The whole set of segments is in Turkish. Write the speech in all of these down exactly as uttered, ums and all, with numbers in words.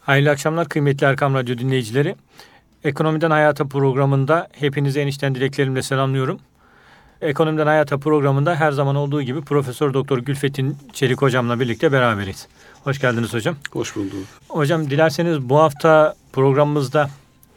Hayırlı akşamlar kıymetli Erkam Radyo dinleyicileri. Ekonomiden Hayata programında hepinizi enişten dileklerimle selamlıyorum. Ekonomiden Hayata programında her zaman olduğu gibi Profesör Doktor Gülfethin Çelik hocamla birlikte beraberiz. Hoş geldiniz hocam. Hoş bulduk. Hocam dilerseniz bu hafta programımızda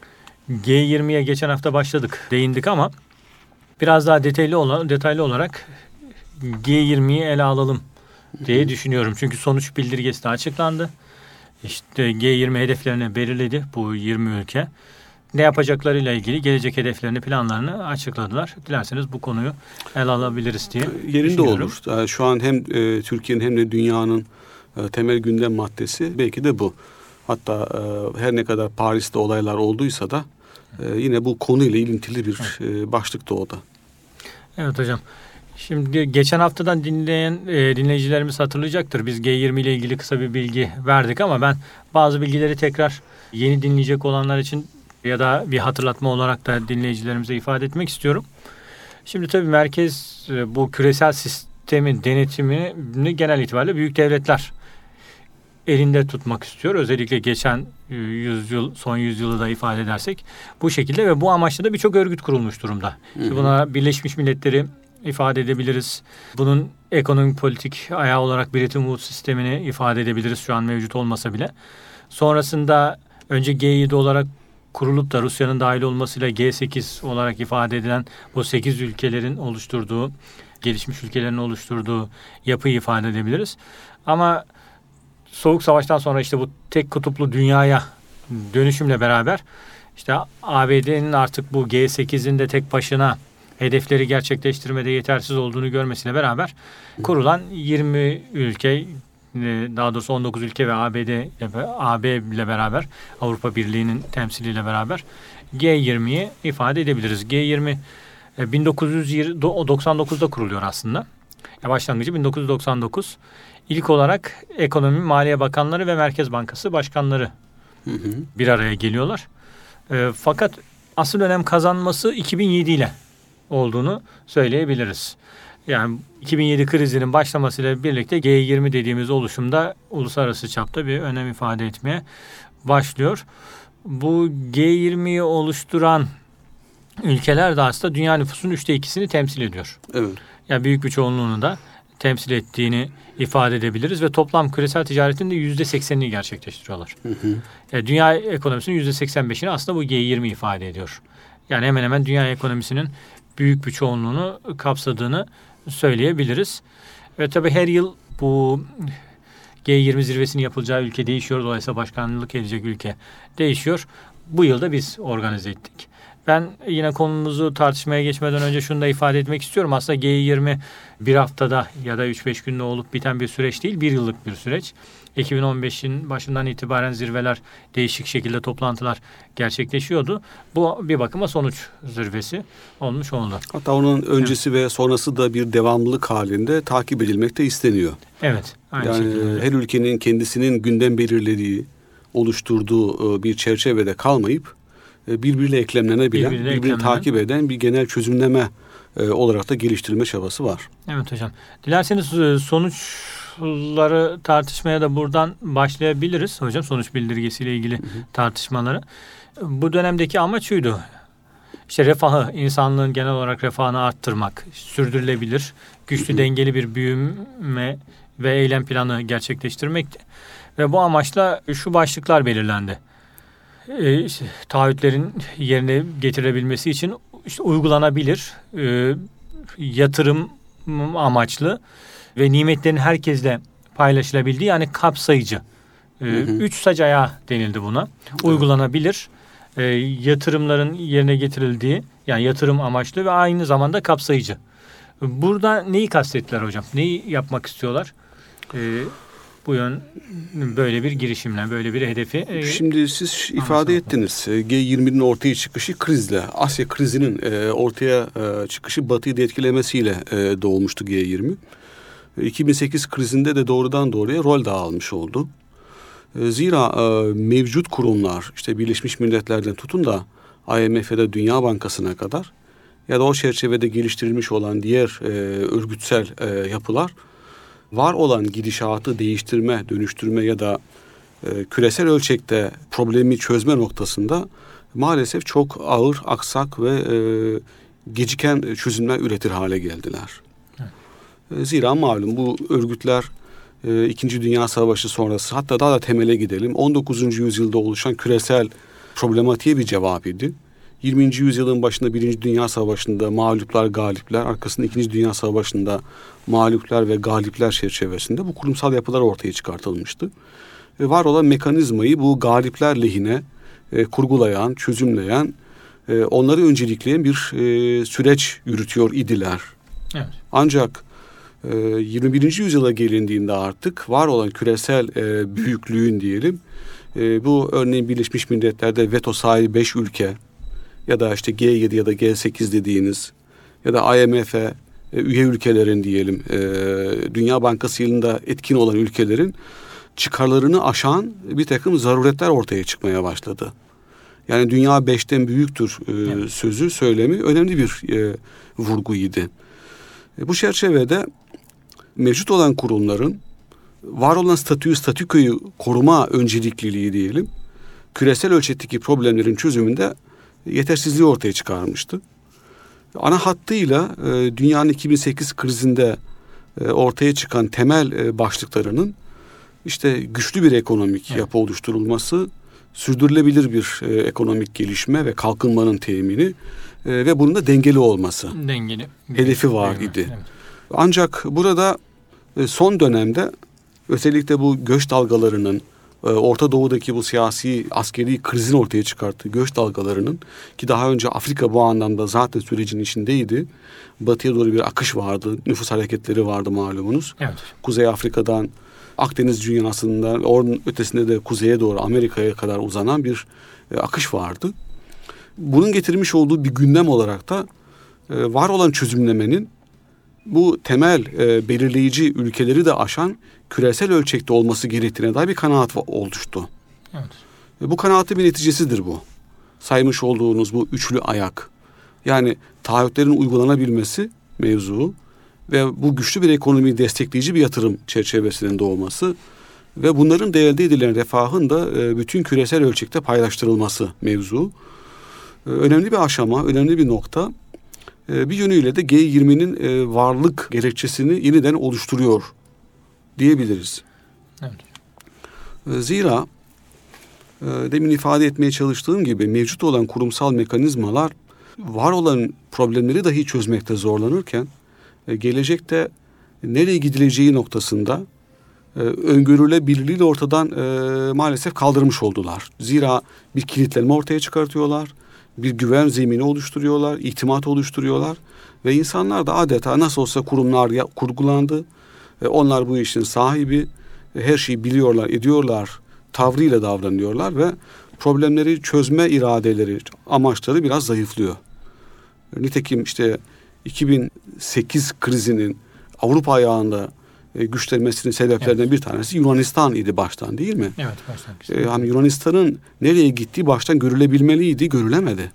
G yirmiye geçen hafta başladık, değindik ama biraz daha detaylı olan detaylı olarak G yirmiyi ele alalım diye düşünüyorum. Çünkü sonuç bildirgesi de açıklandı. İşte G yirmi hedeflerini belirledi bu yirmi ülke. Ne yapacaklarıyla ilgili gelecek hedeflerini, planlarını açıkladılar. Dilerseniz bu konuyu ele alabiliriz diye Yerinde olur. Şu an hem e, Türkiye'nin hem de dünyanın e, temel gündem maddesi belki de bu. Hatta e, her ne kadar Paris'te olaylar olduysa da e, yine bu konuyla ilintili bir e, başlık da o da. Evet hocam. Şimdi geçen haftadan dinleyen e, dinleyicilerimiz hatırlayacaktır. Biz G yirmi ile ilgili kısa bir bilgi verdik ama ben bazı bilgileri tekrar yeni dinleyecek olanlar için ya da bir hatırlatma olarak da dinleyicilerimize ifade etmek istiyorum. Şimdi tabii merkez e, bu küresel sistemin denetimini genel itibariyle büyük devletler elinde tutmak istiyor. Özellikle geçen yüzyıl, son yüzyılı da ifade edersek bu şekilde ve bu amaçla da birçok örgüt kurulmuş durumda. Hı hı. Buna Birleşmiş Milletleri ifade edebiliriz. Bunun ekonomik politik ayağı olarak Bretton Woods sistemini ifade edebiliriz şu an mevcut olmasa bile. Sonrasında önce G yedi olarak kurulup da Rusya'nın dahil olmasıyla G sekiz olarak ifade edilen bu sekiz ülkelerin oluşturduğu, gelişmiş ülkelerin oluşturduğu yapıyı ifade edebiliriz. Ama Soğuk Savaş'tan sonra işte bu tek kutuplu dünyaya dönüşümle beraber işte A B D'nin artık bu G sekizin de tek başına hedefleri gerçekleştirmede yetersiz olduğunu görmesiyle beraber kurulan yirmi ülke, daha doğrusu on dokuz ülke ve A B D A B ile beraber, Avrupa Birliği'nin temsiliyle beraber G yirmiyi ifade edebiliriz. G yirmi bin dokuz yüz doksan dokuzda kuruluyor aslında. Başlangıcı bin dokuz yüz doksan dokuz. İlk olarak Ekonomi, Maliye Bakanları ve Merkez Bankası Başkanları hı hı. bir araya geliyorlar. E, fakat asıl önem kazanması iki bin yedi ile olduğunu söyleyebiliriz. Yani iki bin yedi krizinin başlamasıyla birlikte G yirmi dediğimiz oluşumda uluslararası çapta bir önem ifade etmeye başlıyor. Bu G yirmiyi oluşturan ülkeler de aslında dünya nüfusunun üçte ikisini temsil ediyor. Evet. Yani büyük bir çoğunluğunu da temsil ettiğini ifade edebiliriz ve toplam küresel ticaretin de yüzde seksenini gerçekleştiriyorlar. Hı hı. Yani dünya ekonomisinin yüzde seksen beşini aslında bu G yirmi ifade ediyor. Yani hemen hemen dünya ekonomisinin büyük bir çoğunluğunu kapsadığını söyleyebiliriz. Ve tabii her yıl bu G yirmi zirvesinin yapılacağı ülke değişiyor. Dolayısıyla başkanlık edecek ülke değişiyor. Bu yıl da biz organize ettik. Ben yine konumuzu tartışmaya geçmeden önce şunu da ifade etmek istiyorum. Aslında G yirmi bir haftada ya da üç beş günde olup biten bir süreç değil, bir yıllık bir süreç. iki bin on beşin başından itibaren zirveler, değişik şekilde toplantılar gerçekleşiyordu. Bu bir bakıma sonuç zirvesi olmuş oldu. Hatta onun öncesi evet. ve sonrası da bir devamlılık halinde takip edilmek de isteniyor. Evet. Aynı yani şekilde. Her ülkenin kendisinin gündem belirlediği, oluşturduğu bir çerçevede kalmayıp birbiriyle eklemlenebilen, birbirine birbirini takip eden bir genel çözümleme e, olarak da geliştirilme çabası var. Evet hocam. Dilerseniz sonuçları tartışmaya da buradan başlayabiliriz hocam. Sonuç bildirgesiyle ilgili hı hı. tartışmaları. Bu dönemdeki amaç şuydu. İşte refahı, insanlığın genel olarak refahını arttırmak, sürdürülebilir, güçlü, hı hı. dengeli bir büyüme ve eylem planı gerçekleştirmekti. Ve bu amaçla şu başlıklar belirlendi. E, işte, taahhütlerin yerine getirilebilmesi için işte uygulanabilir, e, yatırım amaçlı ve nimetlerin herkesle paylaşılabildiği, yani kapsayıcı. E, hı hı. Üç sac ayağı denildi buna. Uygulanabilir, e, yatırımların yerine getirildiği, yani yatırım amaçlı ve aynı zamanda kapsayıcı. Burada neyi kastettiler hocam? Neyi yapmak istiyorlar? E, Bu yön böyle bir girişimle, böyle bir hedefi. E, Şimdi siz ifade ettiniz. G yirminin ortaya çıkışı krizle, Asya krizinin e, ortaya e, çıkışı Batı'yı da etkilemesiyle e, doğmuştu G yirmi. iki bin sekiz krizinde de doğrudan doğruya rol de almış oldu. E, zira e, mevcut kurumlar, işte Birleşmiş Milletler'den tutun da I M F'de Dünya Bankası'na kadar ya da o çerçevede geliştirilmiş olan diğer e, örgütsel e, yapılar var olan gidişatı değiştirme, dönüştürme ya da e, küresel ölçekte problemi çözme noktasında maalesef çok ağır, aksak ve e, geciken çözümler üretir hale geldiler. Evet. E, zira malum bu örgütler e, İkinci Dünya Savaşı sonrası, hatta daha da temele gidelim, on dokuzuncu yüzyılda oluşan küresel problematiğe bir cevap idi. yirminci yüzyılın başında Birinci Dünya Savaşı'nda mağluplar, galipler, arkasında İkinci Dünya Savaşı'nda mağluplar ve galipler çerçevesinde bu kurumsal yapılar ortaya çıkartılmıştı. Ve var olan mekanizmayı bu galipler lehine e, kurgulayan, çözümleyen, e, onları öncelikleyen bir e, süreç yürütüyor idiler. Evet. Ancak e, yirmi birinci yüzyıla gelindiğinde artık var olan küresel e, büyüklüğün diyelim, e, bu örneğin Birleşmiş Milletler'de veto sahibi beş ülke, ya da işte G yedi ya da G sekiz dediğiniz, ya da I M F'e e, üye ülkelerin diyelim, e, Dünya Bankası yılında etkin olan ülkelerin çıkarlarını aşan bir takım zaruretler ortaya çıkmaya başladı. Yani dünya beşten büyüktür e, evet. sözü, söylemi önemli bir e, vurguydu. E, bu çerçevede mevcut olan kurumların var olan statüyü, statükoyu koruma öncelikliliği diyelim, küresel ölçekteki problemlerin çözümünde yetersizliği ortaya çıkarmıştı. Ana hattıyla e, dünyanın iki bin sekiz krizinde e, ortaya çıkan temel e, başlıklarının işte güçlü bir ekonomik evet. yapı oluşturulması, sürdürülebilir bir e, ekonomik gelişme ve kalkınmanın temini e, ve bunun da dengeli olması. Dengeli. Hedefi var Dengeli. idi. Evet. Ancak burada e, son dönemde özellikle bu göç dalgalarının, Orta Doğu'daki bu siyasi, askeri krizin ortaya çıkarttığı göç dalgalarının, ki daha önce Afrika bu anlamda zaten sürecin içindeydi. Batıya doğru bir akış vardı, nüfus hareketleri vardı malumunuz. Evet. Kuzey Afrika'dan, Akdeniz dünyasından, onun ötesinde de kuzeye doğru Amerika'ya kadar uzanan bir e, akış vardı. Bunun getirmiş olduğu bir gündem olarak da e, var olan çözümlemenin bu temel e, belirleyici ülkeleri de aşan küresel ölçekte olması gerektiğine dair bir kanaat oluştu. Evet. E, bu kanaatin bir neticesidir bu. Saymış olduğunuz bu üçlü ayak. Yani taahhütlerin uygulanabilmesi mevzu ve bu güçlü bir ekonomiyi destekleyici bir yatırım çerçevesinin doğması ve bunların da elde edilen refahın da e, bütün küresel ölçekte paylaştırılması mevzu. E, önemli bir aşama, önemli bir nokta. Bir yönüyle de G yirminin varlık gerekçesini yeniden oluşturuyor diyebiliriz. Evet. Zira demin ifade etmeye çalıştığım gibi mevcut olan kurumsal mekanizmalar var olan problemleri dahi çözmekte zorlanırken gelecekte nereye gidileceği noktasında öngörülebilirliği ortadan maalesef kaldırmış oldular. Zira bir kilitlenme ortaya çıkartıyorlar. Bir güven zemini oluşturuyorlar, itimat oluşturuyorlar ve insanlar da adeta nasıl olsa kurumlar ya, kurgulandı. E, onlar bu işin sahibi, e, her şeyi biliyorlar, ediyorlar, tavrıyla davranıyorlar ve problemleri çözme iradeleri, amaçları biraz zayıflıyor. E, nitekim işte iki bin sekiz krizinin Avrupa ayağında e, güçlenmesinin sebeplerinden evet. bir tanesi Yunanistan idi baştan, değil mi? Evet, baştan. E, hani Yunanistan'ın nereye gittiği baştan görülebilmeliydi, görülemedi.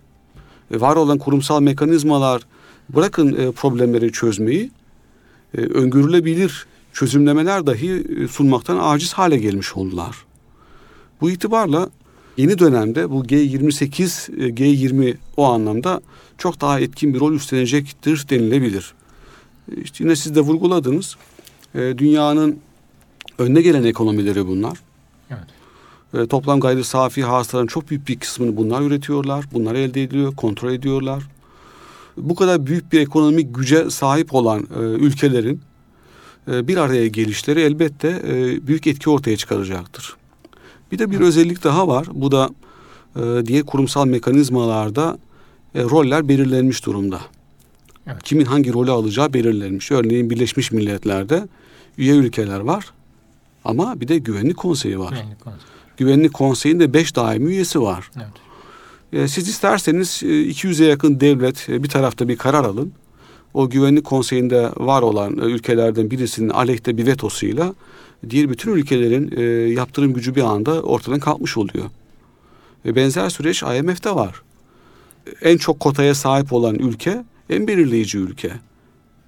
E, var olan kurumsal mekanizmalar bırakın e, problemleri çözmeyi, e, öngörülebilir çözümlemeler dahi e, sunmaktan aciz hale gelmiş oldular. Bu itibarla yeni dönemde bu G yirmi sekiz, e, G yirmi o anlamda çok daha etkin bir rol üstlenecektir denilebilir. E, işte yine siz de vurguladınız. E, dünyanın önde gelen ekonomileri bunlar. Evet. E, toplam gayri safi hasılanın çok büyük bir kısmını bunlar üretiyorlar. Bunlar elde ediliyor, kontrol ediyorlar. Bu kadar büyük bir ekonomik güce sahip olan e, ülkelerin e, bir araya gelişleri elbette e, büyük etki ortaya çıkaracaktır. Bir de bir evet. özellik daha var. Bu da e, diğer kurumsal mekanizmalarda e, roller belirlenmiş durumda. Evet. Kimin hangi rolü alacağı belirlenmiş. Örneğin Birleşmiş Milletler'de üye ülkeler var ama bir de Güvenlik Konseyi var. Güvenlik Konseyi. Güvenlik Konseyi'nde beş daimi üyesi var. Evet. E, siz isterseniz iki yüze yakın devlet bir tarafta bir karar alın. O Güvenlik Konseyi'nde var olan ülkelerden birisinin aleyhte bir vetosuyla diğer bütün ülkelerin e, yaptırım gücü bir anda ortadan kalkmış oluyor. E, benzer süreç I M F'te var. En çok kotaya sahip olan ülke en belirleyici ülke.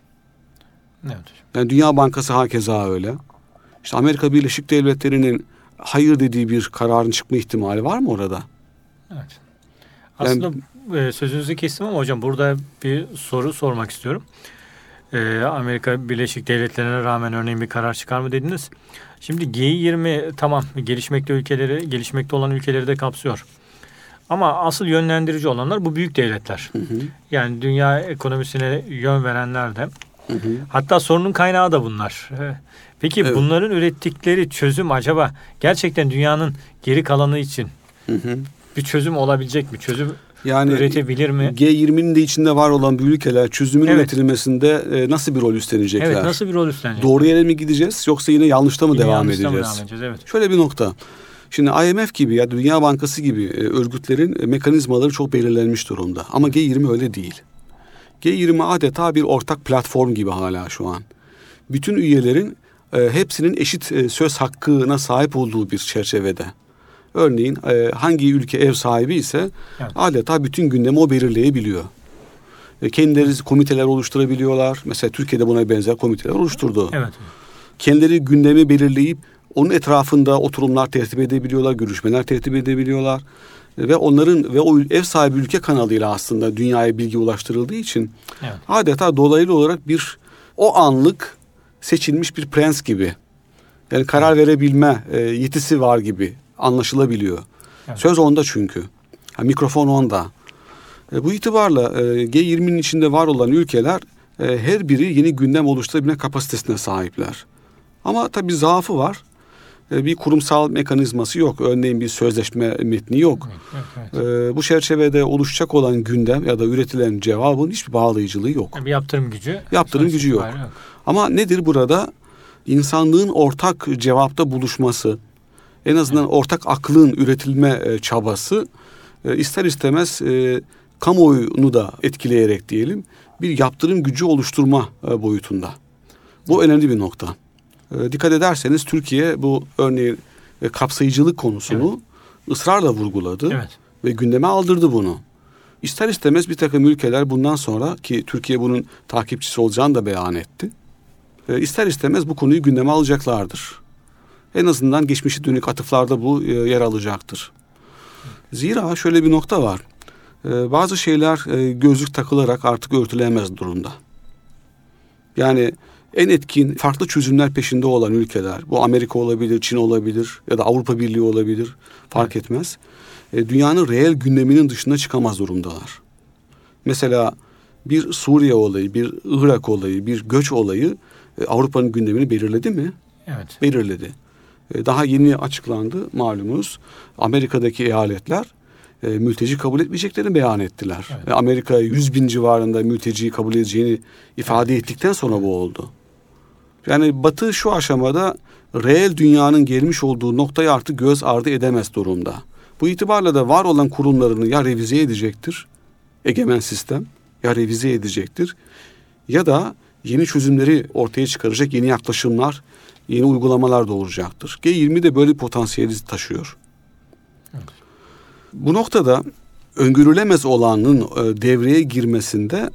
Evet. Yani Dünya Bankası hakeza öyle. İşte Amerika Birleşik Devletleri'nin hayır dediği bir kararın çıkma ihtimali var mı orada? Evet. Aslında yani, sözünüzü kestim ama hocam burada bir soru sormak istiyorum. Ee, Amerika Birleşik Devletleri'ne rağmen örneğin bir karar çıkar mı dediniz? Şimdi G yirmi tamam gelişmekte ülkeleri, gelişmekte olan ülkeleri de kapsıyor. Ama asıl yönlendirici olanlar bu büyük devletler. Hı hı. Yani dünya ekonomisine yön verenler de. Hı hı. Hatta sorunun kaynağı da bunlar. Peki evet. bunların ürettikleri çözüm acaba gerçekten dünyanın geri kalanı için hı hı. bir çözüm olabilecek mi? Çözüm yani üretebilir mi? G yirminin de içinde var olan bu ülkeler çözümün evet. üretilmesinde nasıl bir rol üstlenecekler? Evet, nasıl bir rol üstlenecekler? Doğru yere mi gideceğiz yoksa yine yanlışta mı yine devam yanlışta edeceğiz? Mı devam edeceğiz? Evet. Şöyle bir nokta. Şimdi I M F gibi ya Dünya Bankası gibi örgütlerin mekanizmaları çok belirlenmiş durumda. Ama G yirmi öyle değil. G yirmi adeta bir ortak platform gibi hala şu an. Bütün üyelerin e, hepsinin eşit e, söz hakkına sahip olduğu bir çerçevede. Örneğin e, hangi ülke ev sahibi ise evet. adeta bütün gündemi o belirleyebiliyor. E, kendileri komiteler oluşturabiliyorlar. Mesela Türkiye'de buna benzer komiteler oluşturdu. Evet. Kendileri gündemi belirleyip onun etrafında oturumlar tertip edebiliyorlar, görüşmeler tertip edebiliyorlar. Ve onların ve o ev sahibi ülke kanalıyla aslında dünyaya bilgi ulaştırıldığı için evet. adeta dolaylı olarak bir o anlık seçilmiş bir prens gibi. Yani karar evet. verebilme e, yetisi var gibi anlaşılabiliyor. Evet. Söz onda çünkü. Ha, mikrofon onda. E, bu itibarla e, G yirminin içinde var olan ülkeler e, her biri yeni gündem oluşturabilme kapasitesine sahipler. Ama tabii zaafı var. Bir kurumsal mekanizması yok. Örneğin bir sözleşme metni yok. Evet, evet, evet. Ee, bu çerçevede oluşacak olan gündem ya da üretilen cevabın hiçbir bağlayıcılığı yok. Yani bir yaptırım gücü. Yaptırım gücü yok. yok. Ama nedir burada? İnsanlığın ortak cevapta buluşması, en azından evet. ortak aklın üretilme çabası ister istemez e, kamuoyunu da etkileyerek diyelim bir yaptırım gücü oluşturma boyutunda. Bu evet. önemli bir nokta. Dikkat ederseniz Türkiye bu örneğin kapsayıcılık konusunu evet. ısrarla vurguladı evet. ve gündeme aldırdı bunu. İster istemez bir takım ülkeler bundan sonra ki Türkiye bunun takipçisi olacağını da beyan etti. İster istemez bu konuyu gündeme alacaklardır. En azından geçmişe dönük atıflarda bu yer alacaktır. Zira şöyle bir nokta var. Bazı şeyler gözlük takılarak artık örtülemez durumda. Yani en etkin farklı çözümler peşinde olan ülkeler, bu Amerika olabilir, Çin olabilir ya da Avrupa Birliği olabilir, fark evet. etmez. E, dünyanın reel gündeminin dışına çıkamaz durumdalar. Mesela bir Suriye olayı, bir Irak olayı, bir göç olayı e, Avrupa'nın gündemini belirledi mi? Evet. Belirledi. E, daha yeni açıklandı malumunuz. Amerika'daki eyaletler e, mülteci kabul etmeyeceklerini beyan ettiler. Evet. E, Amerika yüz bin civarında mülteciyi kabul edeceğini ifade evet. ettikten sonra bu oldu. Yani Batı şu aşamada reel dünyanın gelmiş olduğu noktayı artık göz ardı edemez durumda. Bu itibarla da var olan kurumlarını ya revize edecektir, egemen sistem ya revize edecektir ya da yeni çözümleri ortaya çıkaracak yeni yaklaşımlar, yeni uygulamalar doğuracaktır. G yirmi de böyle bir potansiyeli taşıyor. Evet. Bu noktada öngörülemez olanın devreye girmesinde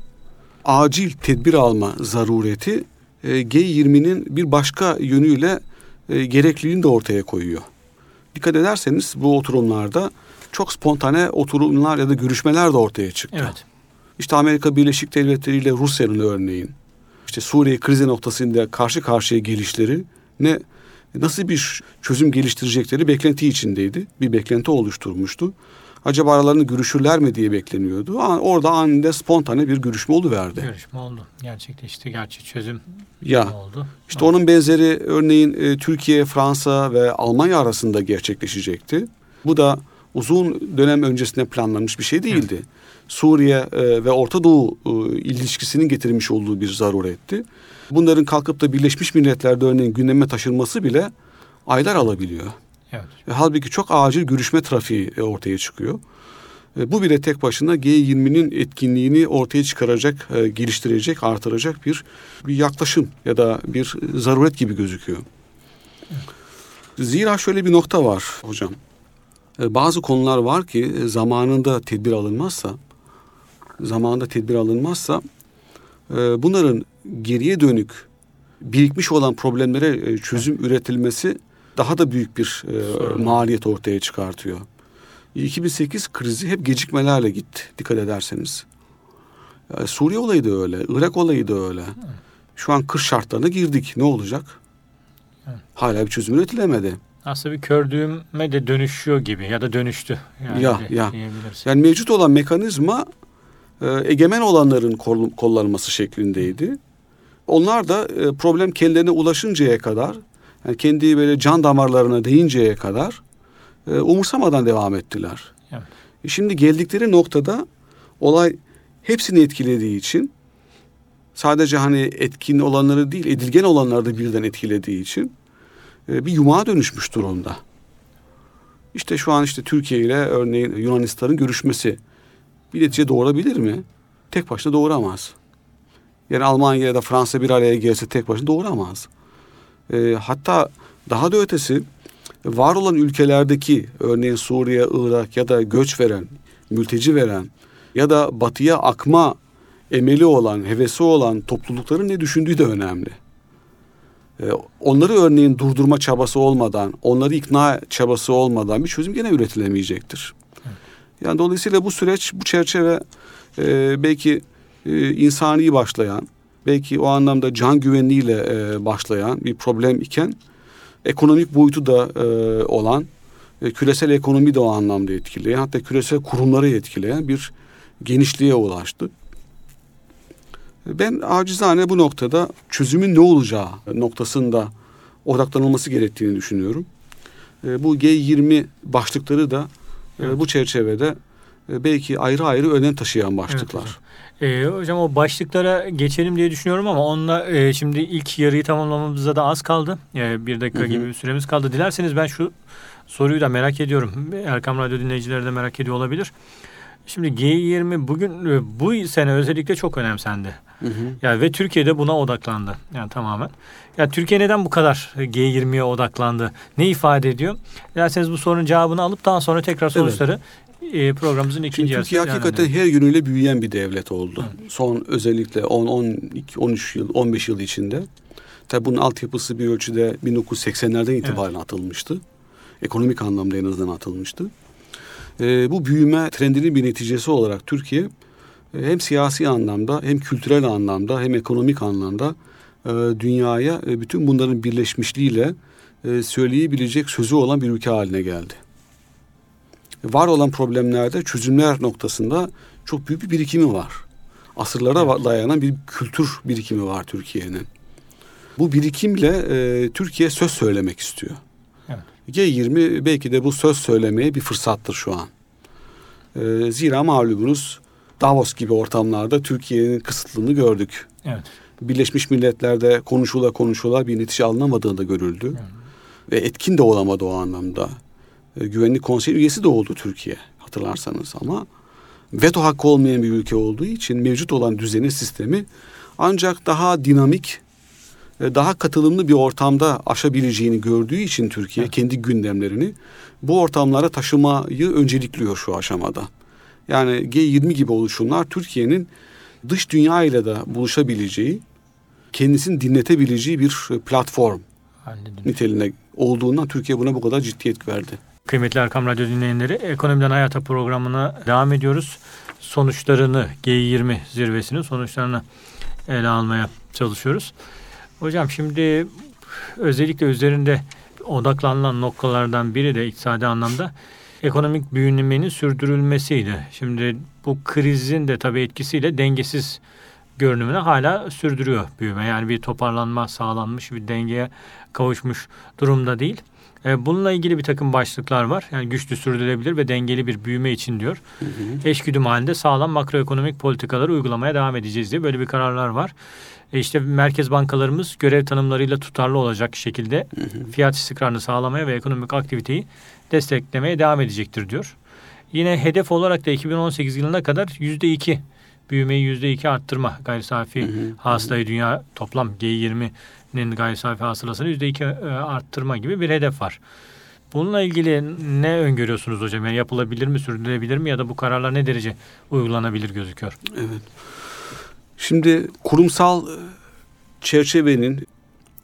acil tedbir alma zarureti G yirminin bir başka yönüyle e, gerekliliğini de ortaya koyuyor. Dikkat ederseniz bu oturumlarda çok spontane oturumlar ya da görüşmeler de ortaya çıktı. Evet. İşte Amerika Birleşik Devletleri ile Rusya'nın örneğin, işte Suriye krizi noktasında karşı karşıya gelişleri ne nasıl bir çözüm geliştirecekleri beklenti içindeydi. Bir beklenti oluşturmuştu. Acaba aralarında görüşürler mi diye bekleniyordu. Orada anında spontane bir görüşme oluverdi. Görüşme oldu. Gerçekleşti. Gerçi çözüm ya, oldu. İşte onun benzeri örneğin e, Türkiye, Fransa ve Almanya arasında gerçekleşecekti. Bu da uzun dönem öncesinde planlanmış bir şey değildi. Hı. Suriye e, ve Orta Doğu e, ilişkisinin getirmiş olduğu bir zaruretti. Bunların kalkıp da Birleşmiş Milletler'de örneğin gündeme taşınması bile aylar alabiliyor. Evet. E, halbuki çok acil görüşme trafiği e, ortaya çıkıyor. E, bu bile tek başına G yirminin etkinliğini ortaya çıkaracak, e, geliştirecek, artıracak bir bir yaklaşım ya da bir zaruret gibi gözüküyor. Evet. Zira şöyle bir nokta var hocam. E, bazı konular var ki e, zamanında tedbir alınmazsa, zamanında tedbir alınmazsa e, bunların geriye dönük birikmiş olan problemlere e, çözüm evet. üretilmesi daha da büyük bir e, maliyet ortaya çıkartıyor. iki bin sekiz krizi hep gecikmelerle gitti dikkat ederseniz. Yani Suriye olayı da öyle, Irak olayı da öyle. Şu an kış şartlarına girdik. Ne olacak? Hala bir çözüm üretilemedi. Aslında bir kör düğme de dönüşüyor gibi ya da dönüştü. Yani ya de, ya. diyebiliriz. Yani mevcut olan mekanizma e, egemen olanların kol, kollanması şeklindeydi. Onlar da e, problem kendilerine ulaşıncaya kadar, yani kendi böyle can damarlarına değinceye kadar e, umursamadan devam ettiler. Evet. E şimdi geldikleri noktada olay hepsini etkilediği için, sadece hani etkin olanları değil, edilgen olanları da birden etkilediği için e, bir yumağa dönüşmüş durumda. İşte şu an işte Türkiye ile örneğin Yunanistan'ın görüşmesi bir netice doğurabilir mi? Tek başına doğuramaz. Yani Almanya ya da Fransa bir araya gelse tek başına doğuramaz. E, hatta daha da ötesi, var olan ülkelerdeki örneğin Suriye, Irak ya da göç veren, mülteci veren ya da batıya akma emeli olan, hevesi olan toplulukların ne düşündüğü de önemli. Ee, onları örneğin durdurma çabası olmadan, onları ikna çabası olmadan bir çözüm gene üretilemeyecektir. Evet. Yani dolayısıyla bu süreç, bu çerçeve e, belki e, insani başlayan, belki o anlamda can güvenliğiyle e, başlayan bir problem iken, ekonomik boyutu da e, olan, e, küresel ekonomi de o anlamda etkileyen, hatta küresel kurumları etkileyen bir genişliğe ulaştı. Ben acizane bu noktada çözümün ne olacağı noktasında odaklanılması gerektiğini düşünüyorum. E, bu G yirmi başlıkları da evet. e, bu çerçevede e, belki ayrı ayrı önem taşıyan başlıklar. Evet, hocam. E, hocam o başlıklara geçelim diye düşünüyorum ama onunla e, şimdi ilk yarıyı tamamlamamıza da az kaldı. E, bir dakika hı hı. gibi bir süremiz kaldı. Dilerseniz ben şu soruyu da merak ediyorum. Erkam Radyo dinleyicileri de merak ediyor olabilir. Şimdi G yirmi bugün bu sene özellikle çok önemsendi. Hı hı. Yani ve Türkiye'de buna odaklandı. Yani tamamen. Ya Türkiye neden bu kadar G yirmiye odaklandı? Ne ifade ediyor? Dilerseniz bu sorunun cevabını alıp daha sonra tekrar sonuçları evet. e, programımızın ikinci yarısı. Türkiye hakikaten her yönüyle büyüyen bir devlet oldu. Hı. Son özellikle on, on iki, on üç yıl, on beş yıl içinde. Tabii bunun altyapısı bir ölçüde bin dokuz yüz seksenlerden itibaren evet. atılmıştı. Ekonomik anlamda en azından atılmıştı. E, bu büyüme trendinin bir neticesi olarak Türkiye e, hem siyasi anlamda hem kültürel anlamda hem ekonomik anlamda e, dünyaya e, bütün bunların birleşmişliğiyle e, söyleyebilecek sözü olan bir ülke haline geldi. Var olan problemlerde çözümler noktasında çok büyük bir birikimi var. Asırlara evet. dayanan bir kültür birikimi var Türkiye'nin. Bu birikimle e, Türkiye söz söylemek istiyor. Evet. G yirmi belki de bu söz söylemeye bir fırsattır şu an. Ee, zira malumunuz Davos gibi ortamlarda Türkiye'nin kısıtlılığını gördük. Evet. Birleşmiş Milletler'de konuşula konuşula bir netice alınamadığını da görüldü. Evet. Ve etkin de olamadı o anlamda. Ee, Güvenlik Konseyi üyesi de oldu Türkiye hatırlarsanız ama veto hakkı olmayan bir ülke olduğu için mevcut olan düzeni, sistemi ancak daha dinamik, daha katılımlı bir ortamda aşabileceğini gördüğü için Türkiye evet. kendi gündemlerini bu ortamlara taşımayı öncelikliyor şu aşamada. Yani G yirmi gibi oluşumlar Türkiye'nin dış dünya ile de buluşabileceği, kendisini dinletebileceği bir platform Anladım. niteliğine olduğundan Türkiye buna bu kadar ciddiyet verdi. Kıymetli Erkam Radyo dinleyenleri, Ekonomiden Hayata programına devam ediyoruz. Sonuçlarını, G yirmi zirvesinin sonuçlarını ele almaya çalışıyoruz. Hocam şimdi özellikle üzerinde odaklanılan noktalardan biri de iktisadi anlamda ekonomik büyümenin sürdürülmesiydi. Şimdi bu krizin de tabii etkisiyle dengesiz görünümünü hala sürdürüyor büyüme. Yani bir toparlanma sağlanmış, bir dengeye kavuşmuş durumda değil. Bununla ilgili bir takım başlıklar var. Yani güçlü, sürdürülebilir ve dengeli bir büyüme için diyor. Hı hı. Eşgüdüm halinde sağlam makroekonomik politikaları uygulamaya devam edeceğiz diye böyle bir kararlar var. E işte merkez bankalarımız görev tanımlarıyla tutarlı olacak şekilde hı hı. fiyat istikrarını sağlamaya ve ekonomik aktiviteyi desteklemeye devam edecektir diyor. Yine hedef olarak da iki bin on sekiz yılına kadar yüzde iki büyümeyi yüzde iki arttırma, gayri safi hı hı. hasılayı dünya toplam G yirminin gayri safi hasılasını yüzde iki arttırma gibi bir hedef var. Bununla ilgili ne öngörüyorsunuz hocam? Yani yapılabilir mi, sürdürülebilir mi ya da bu kararlar ne derece uygulanabilir gözüküyor? Evet. Şimdi kurumsal çerçevenin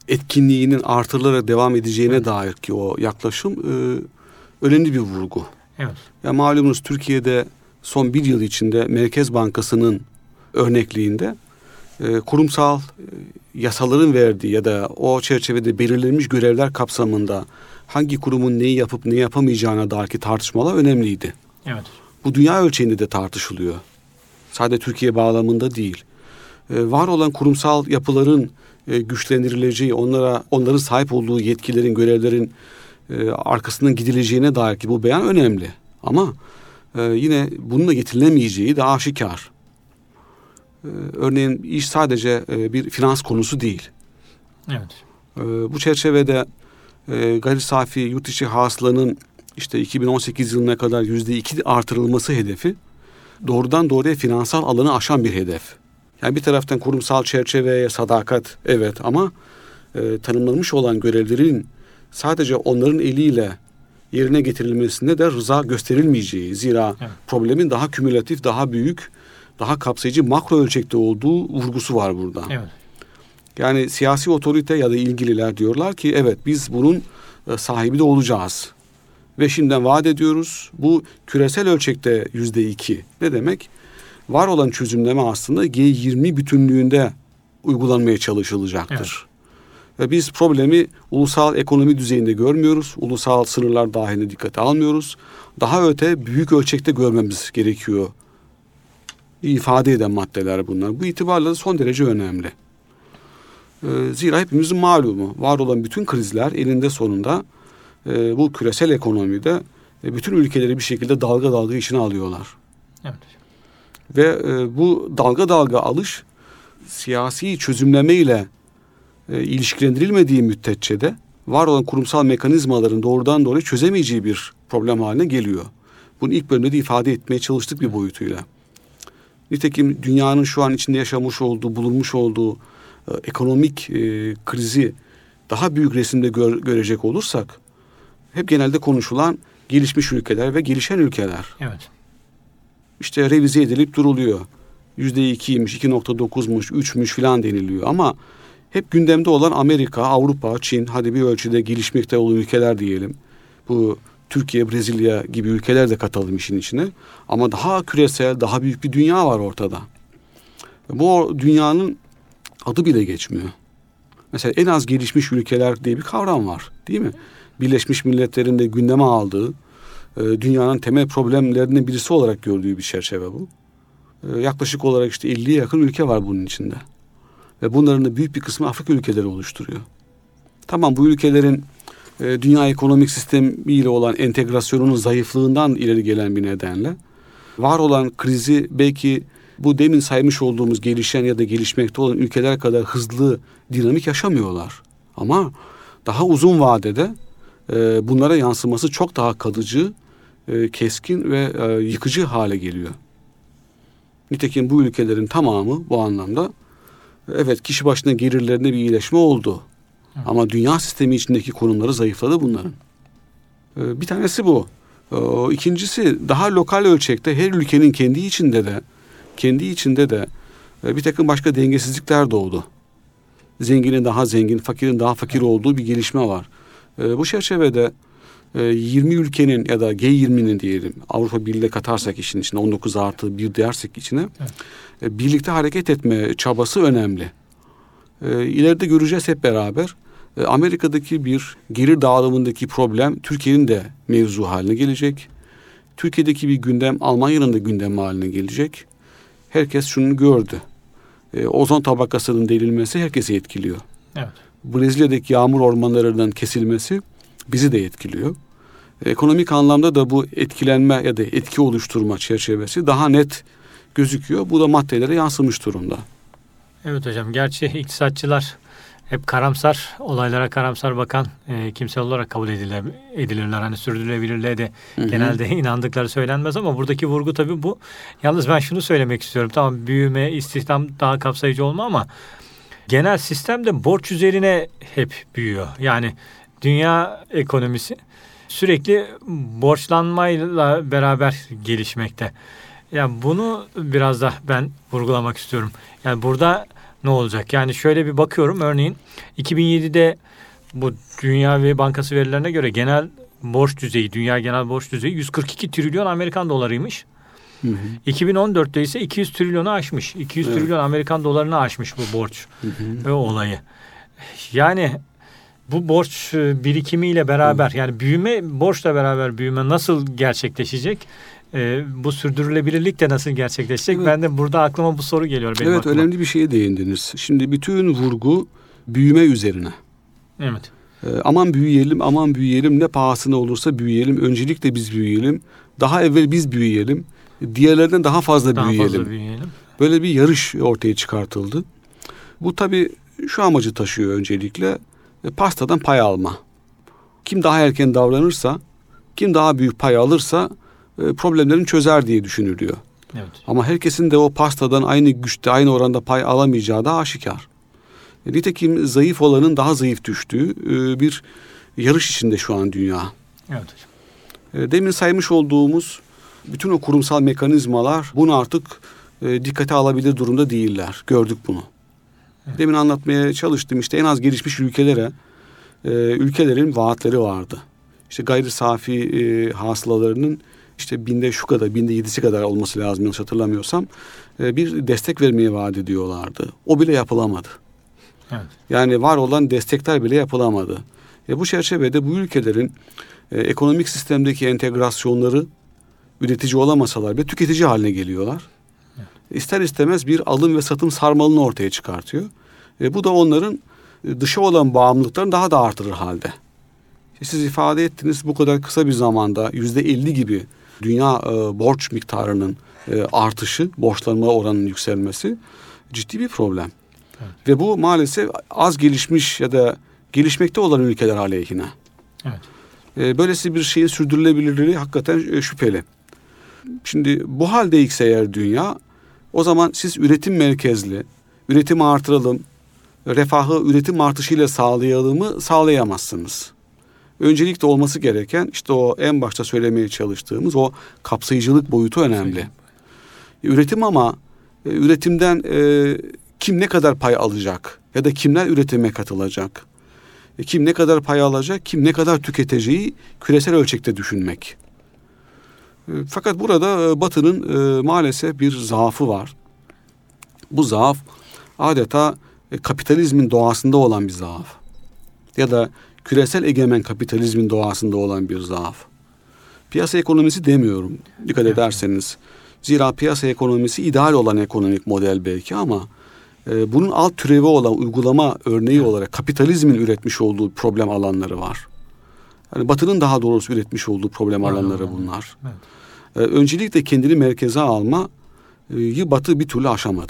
etkinliğinin artırılarak devam edeceğine dair ki o yaklaşım e, önemli bir vurgu. Evet. Ya malumunuz Türkiye'de son bir yıl içinde Merkez Bankası'nın örnekliğinde e, kurumsal e, yasaların verdiği ya da o çerçevede belirlenmiş görevler kapsamında hangi kurumun neyi yapıp ne yapamayacağına dair tartışmalar önemliydi. Evet. Bu dünya ölçeğinde de tartışılıyor. Sadece Türkiye bağlamında değil. E, var olan kurumsal yapıların e, güçlendirileceği, onlara onların sahip olduğu yetkilerin, görevlerin e, arkasından gidileceğine dair ki bu beyan önemli. Ama e, yine bununla getirilemeyeceği de aşikar. E, örneğin iş sadece e, bir finans konusu değil. Evet. E, bu çerçevede e, gayri safi yurt içi hasılanın işte iki bin on sekiz yılına kadar yüzde iki artırılması hedefi doğrudan doğruya finansal alanı aşan bir hedef. Yani bir taraftan kurumsal çerçeveye sadakat evet ama e, tanımlanmış olan görevlerin sadece onların eliyle yerine getirilmesinde de rıza gösterilmeyeceği. Zira evet. problemin daha kümülatif, daha büyük, daha kapsayıcı makro ölçekte olduğu vurgusu var burada. Evet. Yani siyasi otorite ya da ilgililer diyorlar ki evet biz bunun sahibi de olacağız. Ve şimdiden vaat ediyoruz. Bu küresel ölçekte yüzde iki. Ne demek? Var olan çözümleme aslında G yirmi bütünlüğünde uygulanmaya çalışılacaktır. Evet. Ve biz problemi ulusal ekonomi düzeyinde görmüyoruz. Ulusal sınırlar dahilinde dikkate almıyoruz. Daha öte büyük ölçekte görmemiz gerekiyor. İfade eden maddeler bunlar. Bu itibarla da son derece önemli. Zira hepimizin malumu var olan bütün krizler elinde sonunda e, bu küresel ekonomide e, bütün ülkeleri bir şekilde dalga dalga içine alıyorlar. Evet. Ve e, bu dalga dalga alış siyasi çözümlemeyle e, ilişkilendirilmediği müddetçe de var olan kurumsal mekanizmaların doğrudan doğruya çözemeyeceği bir problem haline geliyor. Bunu ilk bölümde de ifade etmeye çalıştık bir boyutuyla. Nitekim dünyanın şu an içinde yaşamış olduğu, bulunmuş olduğu e, ekonomik e, krizi daha büyük resimde gör, görecek olursak hep genelde konuşulan gelişmiş ülkeler ve gelişen ülkeler. Evet. İşte revize edilip duruluyor. yüzde ikiymiş, iki nokta dokuzmuş, üçmüş filan deniliyor. Ama hep gündemde olan Amerika, Avrupa, Çin, hadi bir ölçüde gelişmekte olan ülkeler diyelim. Bu Türkiye, Brezilya gibi ülkeler de katalım işin içine. Ama daha küresel, daha büyük bir dünya var ortada. Bu dünyanın adı bile geçmiyor. Mesela en az gelişmiş ülkeler diye bir kavram var, değil mi? Birleşmiş Milletler'in de gündeme aldığı, dünyanın temel problemlerinden birisi olarak gördüğü bir çerçeve bu. Yaklaşık olarak işte elliye yakın ülke var bunun içinde. Ve bunların da büyük bir kısmı Afrika ülkeleri oluşturuyor. Tamam, bu ülkelerin dünya ekonomik sistemiyle olan entegrasyonunun zayıflığından ileri gelen bir nedenle var olan krizi belki bu demin saymış olduğumuz gelişen ya da gelişmekte olan ülkeler kadar hızlı, dinamik yaşamıyorlar. Ama daha uzun vadede e, bunlara yansıması çok daha kalıcı, e, keskin ve e, yıkıcı hale geliyor. Nitekim bu ülkelerin tamamı bu anlamda evet kişi başına gelirlerinde bir iyileşme oldu. Hı. Ama dünya sistemi içindeki konumları zayıfladı bunların. E, bir tanesi bu. E, ikincisi daha lokal ölçekte her ülkenin kendi içinde de kendi içinde de e, bir takım başka dengesizlikler doğdu. Zenginin daha zengin, fakirin daha fakir olduğu bir gelişme var. E, bu çerçevede e, yirmi ülkenin ya da G yirminin diyelim Avrupa Birliği'yle katarsak işin içine on dokuz artı bir dersek içine evet. e, birlikte hareket etme çabası önemli. E, ileride göreceğiz hep beraber. E, Amerika'daki bir gelir dağılımındaki problem Türkiye'nin de mevzu haline gelecek. Türkiye'deki bir gündem Almanya'nın da gündem haline gelecek. Herkes şunu gördü. E, ozon tabakasının delinmesi herkesi etkiliyor. Evet. Brezilya'daki yağmur ormanlarının kesilmesi bizi de etkiliyor. E, ekonomik anlamda da bu etkilenme ya da etki oluşturma çerçevesi daha net gözüküyor. Bu da maddelere yansımış durumda. Evet hocam. Gerçi iktisatçılar hep karamsar, olaylara karamsar bakan e, kimse olarak kabul edilir, edilirler. Hani sürdürülebilirliğe de Hı-hı. genelde inandıkları söylenmez ama buradaki vurgu tabii bu. Yalnız ben şunu söylemek istiyorum. Tamam, büyüme, istihdam daha kapsayıcı olma ama genel sistem de borç üzerine hep büyüyor. Yani dünya ekonomisi sürekli borçlanmayla beraber gelişmekte. Yani bunu biraz da ben vurgulamak istiyorum. Yani burada ne olacak? Yani şöyle bir bakıyorum, örneğin iki bin yedide bu Dünya ve Bankası verilerine göre genel borç düzeyi, dünya genel borç düzeyi yüz kırk iki trilyon Amerikan dolarıymış. Hı hı. iki bin on dörtte ise iki yüz trilyonu aşmış. iki yüz evet. trilyon Amerikan dolarını aşmış bu borç hı hı. olayı. Yani bu borç birikimiyle beraber, hı. yani büyüme, borçla beraber büyüme nasıl gerçekleşecek? Ee, bu sürdürülebilirlik de nasıl gerçekleşecek? Evet. Ben de burada aklıma bu soru geliyor benim Evet, aklıma. önemli bir şeye değindiniz. Şimdi bütün vurgu büyüme üzerine. Evet. Ee, aman büyüyelim, aman büyüyelim, ne pahasına olursa büyüyelim. Öncelikle biz büyüyelim. Daha evvel biz büyüyelim. Diğerlerden daha fazla daha büyüyelim. Fazla büyüyelim. Böyle bir yarış ortaya çıkartıldı. Bu tabii şu amacı taşıyor öncelikle. E, pastadan pay alma. Kim daha erken davranırsa, kim daha büyük pay alırsa e, problemlerini çözer diye düşünülüyor. Evet. Ama herkesin de o pastadan aynı güçte, aynı oranda pay alamayacağı da aşikar. E, nitekim zayıf olanın daha zayıf düştüğü e, bir yarış içinde şu an dünya. Evet hocam. E, demin saymış olduğumuz bütün o kurumsal mekanizmalar bunu artık e, dikkate alabilir durumda değiller. Gördük bunu. Evet. Demin anlatmaya çalıştım, işte en az gelişmiş ülkelere e, ülkelerin vaatleri vardı. İşte gayri safi e, hasılalarının işte binde şu kadar, binde yedisi kadar olması lazım yanlış hatırlamıyorsam e, bir destek vermeye vaat ediyorlardı. O bile yapılamadı. Evet. Yani var olan destekler bile yapılamadı. E, bu çerçevede bu ülkelerin e, ekonomik sistemdeki entegrasyonları üretici olamasalar ve tüketici haline geliyorlar. Evet. İster istemez bir alım ve satım sarmalını ortaya çıkartıyor. E, bu da onların dışa olan bağımlılıklarını daha da artırır halde. Siz ifade ettiniz, bu kadar kısa bir zamanda yüzde elli gibi dünya e, borç miktarının e, artışı, borçlanma oranının yükselmesi ciddi bir problem. Evet. Ve bu maalesef az gelişmiş ya da gelişmekte olan ülkeler aleyhine. Evet. E, böylesi bir şeyin sürdürülebilirliği hakikaten e, şüpheli. Şimdi bu haldeyse eğer dünya, o zaman siz üretim merkezli, üretimi artıralım, refahı üretim artışıyla sağlayalımı sağlayamazsınız. Öncelikle olması gereken işte o en başta söylemeye çalıştığımız o kapsayıcılık boyutu önemli. Üretim ama e, üretimden e, kim ne kadar pay alacak ya da kimler üretime katılacak? E, kim ne kadar pay alacak, kim ne kadar tüketeceği küresel ölçekte düşünmek. E, fakat burada e, Batı'nın e, maalesef bir zaafı var. Bu zaaf adeta e, kapitalizmin doğasında olan bir zaaf. Ya da küresel egemen kapitalizmin doğasında olan bir zaaf. Piyasa ekonomisi demiyorum, dikkat ederseniz. Zira piyasa ekonomisi ideal olan ekonomik model belki ama e, bunun alt türevi olan uygulama örneği olarak kapitalizmin üretmiş olduğu problem alanları var. Yani Batı'nın daha doğrusu üretmiş olduğu problem alanları bunlar. Evet. E, öncelikle kendini merkeze almayı Batı bir türlü aşamadı.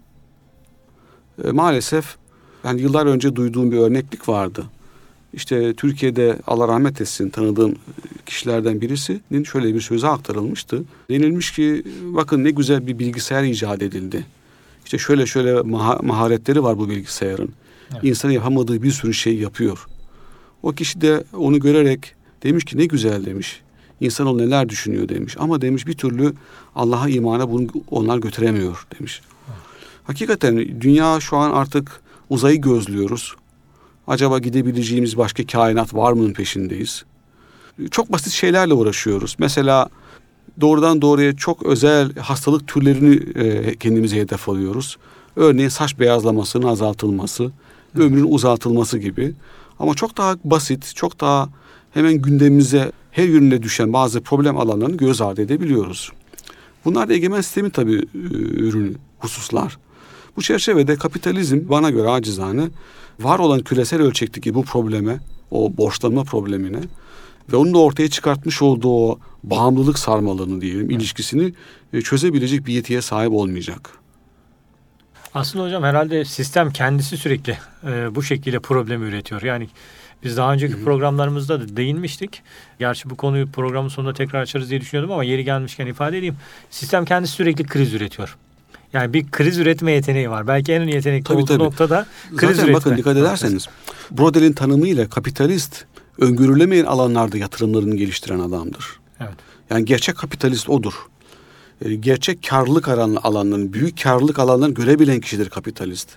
E, maalesef yani yıllar önce duyduğum bir örneklik vardı. İşte Türkiye'de Allah rahmet etsin tanıdığım kişilerden birisinin şöyle bir sözü aktarılmıştı. Denilmiş ki bakın ne güzel bir bilgisayar icat edildi. İşte şöyle şöyle maha- maharetleri var bu bilgisayarın. Evet. İnsanın yapamadığı bir sürü şey yapıyor. O kişi de onu görerek demiş ki ne güzel demiş. İnsanoğlu neler düşünüyor demiş. Ama demiş bir türlü Allah'a imana bunu onlar götüremiyor demiş. Evet. Hakikaten dünya şu an artık uzayı gözlüyoruz. Acaba gidebileceğimiz başka kainat var mı'nın peşindeyiz. Çok basit şeylerle uğraşıyoruz. Mesela doğrudan doğruya çok özel hastalık türlerini e, kendimize hedef alıyoruz. Örneğin saç beyazlamasının azaltılması, Hı. ömrün uzatılması gibi. Ama çok daha basit, çok daha hemen gündemimize her yönüne düşen bazı problem alanlarını göz ardı edebiliyoruz. Bunlar da egemen sistemin tabii e, ürünü, hususlar. Bu çerçevede kapitalizm bana göre acizane var olan küresel ölçekteki bu probleme, o borçlanma problemine ve onun da ortaya çıkartmış olduğu o bağımlılık sarmalını diyelim, evet. ilişkisini çözebilecek bir yetiye sahip olmayacak. Aslında hocam herhalde sistem kendisi sürekli e, bu şekilde problem üretiyor. Yani biz daha önceki Hı-hı. programlarımızda da değinmiştik. Gerçi bu konuyu programın sonunda tekrar açarız diye düşünüyordum ama yeri gelmişken ifade edeyim. Sistem kendisi sürekli kriz üretiyor. Yani bir kriz üretme yeteneği var. Belki en yetenekli tabii, olduğu tabii. noktada kriz Zaten üretme. Bakın dikkat ederseniz Brodel'in tanımıyla kapitalist öngörülemeyen alanlarda yatırımlarını geliştiren adamdır. Evet. Yani gerçek kapitalist odur. Gerçek karlılık alanlarının, büyük karlılık alanlarını görebilen kişidir kapitalist.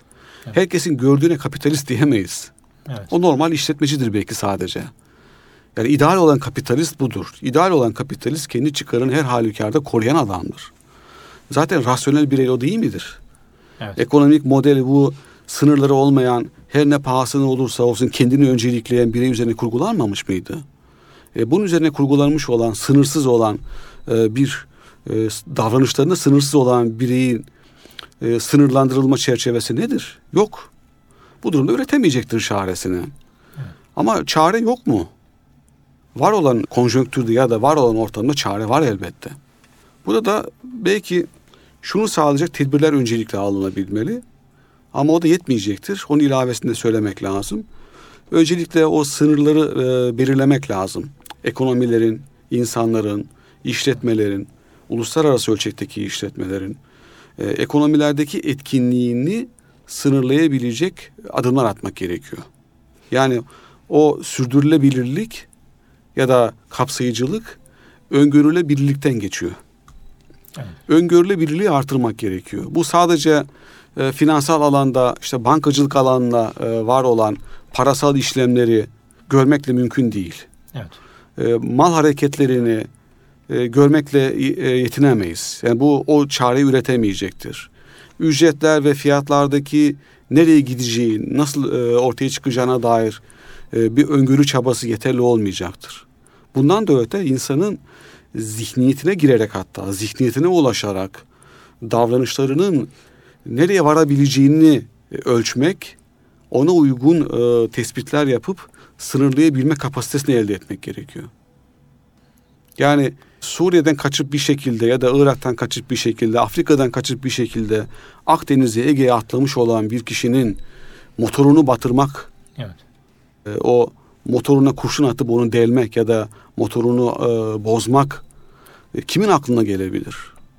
Evet. Herkesin gördüğüne kapitalist diyemeyiz. Evet. O normal işletmecidir belki sadece. Yani ideal olan kapitalist budur. İdeal olan kapitalist kendi çıkarını her halükarda koruyan adamdır. Zaten rasyonel birey o değil midir? Evet. Ekonomik modeli bu sınırları olmayan, her ne pahasına olursa olsun kendini öncelikleyen birey üzerine kurgulanmamış mıydı? E, bunun üzerine kurgulanmış olan, sınırsız olan e, bir e, davranışlarında sınırsız olan bireyin e, sınırlandırılma çerçevesi nedir? Yok. Bu durumda üretemeyecektir çaresini. Evet. Ama çare yok mu? Var olan konjonktürde ya da var olan ortamda çare var elbette. Burada da belki şunu sağlayacak tedbirler öncelikle alınabilmeli. Ama o da yetmeyecektir. Onun ilavesini de söylemek lazım. Öncelikle o sınırları e, belirlemek lazım. Ekonomilerin, insanların, işletmelerin, uluslararası ölçekteki işletmelerin e, ekonomilerdeki etkinliğini sınırlayabilecek adımlar atmak gerekiyor. Yani o sürdürülebilirlik ya da kapsayıcılık öngörülebilirlikten geçiyor. Evet. Öngörülebilirliği artırmak gerekiyor. Bu sadece e, finansal alanda, işte bankacılık alanında e, var olan parasal işlemleri görmekle mümkün değil. Evet. E, mal hareketlerini e, görmekle e, yetinemeyiz. Yani bu o çareyi üretemeyecektir. Ücretler ve fiyatlardaki nereye gideceği, nasıl e, ortaya çıkacağına dair e, bir öngörü çabası yeterli olmayacaktır. Bundan da öte insanın zihniyetine girerek, hatta zihniyetine ulaşarak davranışlarının nereye varabileceğini ölçmek, ona uygun e, tespitler yapıp sınırlayabilme kapasitesini elde etmek gerekiyor. Yani Suriye'den kaçıp bir şekilde ya da Irak'tan kaçıp bir şekilde, Afrika'dan kaçıp bir şekilde Akdeniz'e, Ege'ye atlamış olan bir kişinin motorunu batırmak, evet. e, o motoruna kurşun atıp onu delmek ya da motorunu e, bozmak e, kimin aklına gelebilir?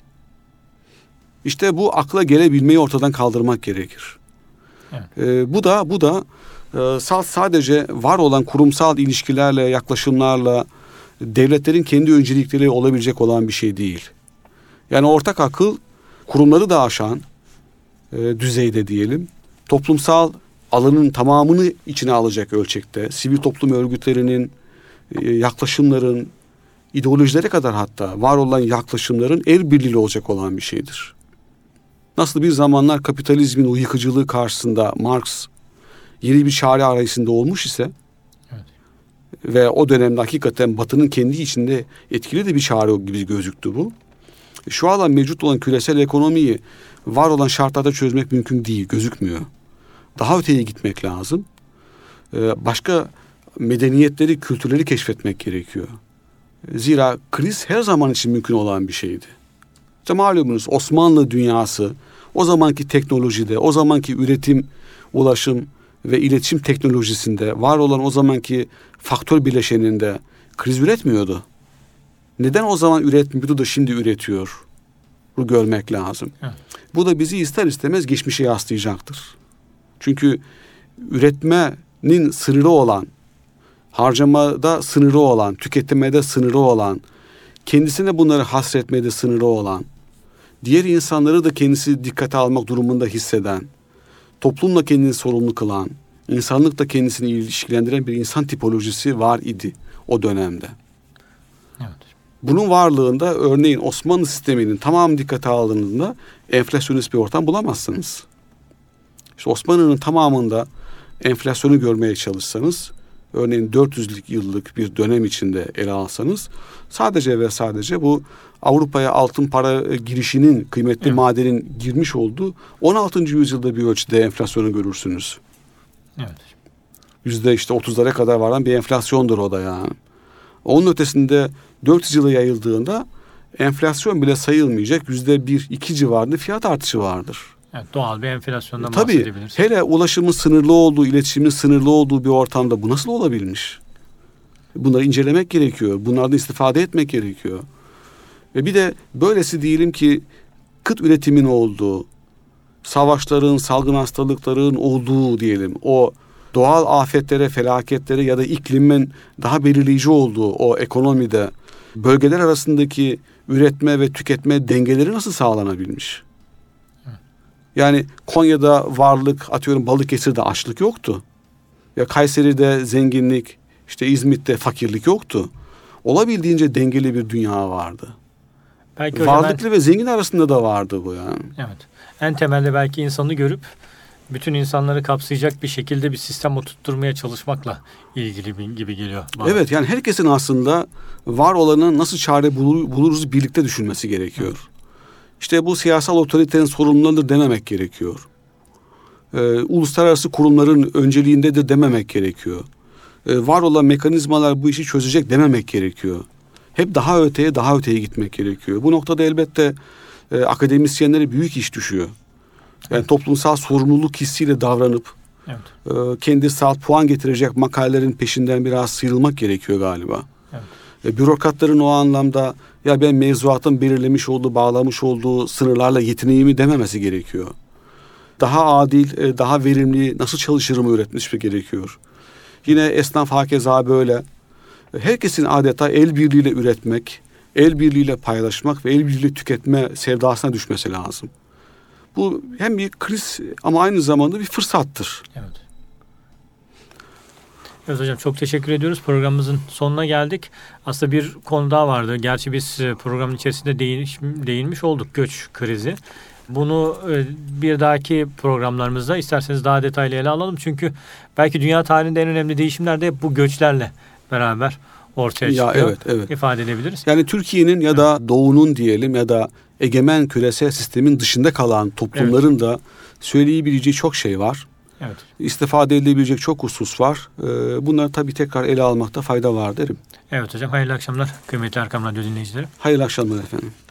İşte bu akla gelebilmeyi ortadan kaldırmak gerekir. Evet. E, bu da bu da e, sadece var olan kurumsal ilişkilerle, yaklaşımlarla, devletlerin kendi öncelikleri olabilecek olan bir şey değil. Yani ortak akıl kurumları da aşan e, düzeyde diyelim, toplumsal alanın tamamını içine alacak ölçekte, sivil toplum örgütlerinin, e, yaklaşımların, ideolojilere kadar hatta var olan yaklaşımların el birliğiyle olacak olan bir şeydir. Nasıl bir zamanlar kapitalizmin o yıkıcılığı karşısında Marx yeni bir çare arayışında olmuş ise, evet, ve o dönemde hakikaten Batı'nın kendi içinde etkili de bir çare gibi gözüktü bu. Şu an mevcut olan küresel ekonomiyi var olan şartlarda çözmek mümkün değil, gözükmüyor. Daha öteye gitmek lazım. Ee, başka medeniyetleri, kültürleri keşfetmek gerekiyor. Zira kriz her zaman için mümkün olan bir şeydi. İşte malumunuz Osmanlı dünyası o zamanki teknolojide, o zamanki üretim, ulaşım ve iletişim teknolojisinde var olan o zamanki faktör bileşeninde kriz üretmiyordu. Neden o zaman üretmiyordu da şimdi üretiyor? Bu görmek lazım. Evet. Bu da bizi ister istemez geçmişe yaslayacaktır. Çünkü üretmenin sınırı olan, harcamada sınırı olan, tüketmede sınırı olan, kendisine bunları hasretmede sınırı olan, diğer insanları da kendisi dikkate almak durumunda hisseden, toplumla kendini sorumlu kılan, insanlıkla kendisini ilişkilendiren bir insan tipolojisi var idi o dönemde. Evet. Bunun varlığında örneğin Osmanlı sisteminin tamamı dikkate alındığında enflasyonist bir ortam bulamazsınız. İşte Osmanlı'nın tamamında enflasyonu görmeye çalışsanız, örneğin dört yüz yıllık bir dönem içinde ele alsanız, sadece ve sadece bu Avrupa'ya altın para girişinin, kıymetli evet, madenin girmiş olduğu on altıncı yüzyılda bir ölçüde enflasyonu görürsünüz. Evet. Yüzde işte otuzlara kadar varan bir enflasyondur o da yani. Onun ötesinde dört yüz yıla yayıldığında enflasyon bile sayılmayacak yüzde bir, iki civarında fiyat artışı vardır. Evet, doğal bir enflasyondan Tabii, bahsedebiliriz. Hele ulaşımın sınırlı olduğu, iletişimin sınırlı olduğu bir ortamda bu nasıl olabilmiş? Bunları incelemek gerekiyor. Bunlardan istifade etmek gerekiyor. Ve bir de böylesi diyelim ki kıt üretimin olduğu, savaşların, salgın hastalıkların olduğu diyelim, o doğal afetlere, felaketlere ya da iklimin daha belirleyici olduğu o ekonomide bölgeler arasındaki üretme ve tüketme dengeleri nasıl sağlanabilmiş? Yani Konya'da varlık, atıyorum Balıkesir'de açlık yoktu. Ya Kayseri'de zenginlik, işte İzmit'te fakirlik yoktu. Olabildiğince dengeli bir dünya vardı. Belki hocam varlıklı en, ve zengin arasında da vardı bu yani. Evet. En temelde belki insanı görüp bütün insanları kapsayacak bir şekilde bir sistem oturtturmaya çalışmakla ilgili gibi geliyor bana. Evet, yani herkesin aslında var olanı nasıl çare bulur, buluruz birlikte düşünmesi gerekiyor. Evet. İşte bu siyasal otoritenin sorumlularıdır dememek gerekiyor. Ee, uluslararası kurumların önceliğinde de dememek gerekiyor. Ee, var olan mekanizmalar bu işi çözecek dememek gerekiyor. Hep daha öteye daha öteye gitmek gerekiyor. Bu noktada elbette e, akademisyenlere büyük iş düşüyor. Yani evet. toplumsal sorumluluk hissiyle davranıp evet. e, kendi saat puan getirecek makalelerin peşinden biraz sıyrılmak gerekiyor galiba. Evet. E, bürokratların o anlamda ya ben mevzuatın belirlemiş olduğu, bağlamış olduğu sınırlarla yetineyimi dememesi gerekiyor. Daha adil, e, daha verimli nasıl çalışırımı üretmesi gerekiyor. Yine esnaf hakeza böyle. Herkesin adeta el birliğiyle üretmek, el birliğiyle paylaşmak ve el birliğiyle tüketme sevdasına düşmesi lazım. Bu hem bir kriz ama aynı zamanda bir fırsattır. Evet. Evet hocam, çok teşekkür ediyoruz. Programımızın sonuna geldik. Aslında bir konu daha vardı. Gerçi biz programın içerisinde değinmiş, değinmiş olduk, göç krizi. Bunu bir dahaki programlarımızda isterseniz daha detaylı ele alalım. Çünkü belki dünya tarihinde en önemli değişimler de bu göçlerle beraber ortaya çıkıyor. Ya evet, evet. İfade edebiliriz. Yani Türkiye'nin ya da evet. Doğu'nun diyelim ya da egemen küresel sistemin dışında kalan toplumların evet. da söyleyebileceği çok şey var. Evet. İstifade edilebilecek çok husus var. Bunları tabii tekrar ele almakta fayda var derim. Evet hocam, hayırlı akşamlar kıymetli Erkam Radyo dinleyicileri. Hayırlı akşamlar efendim.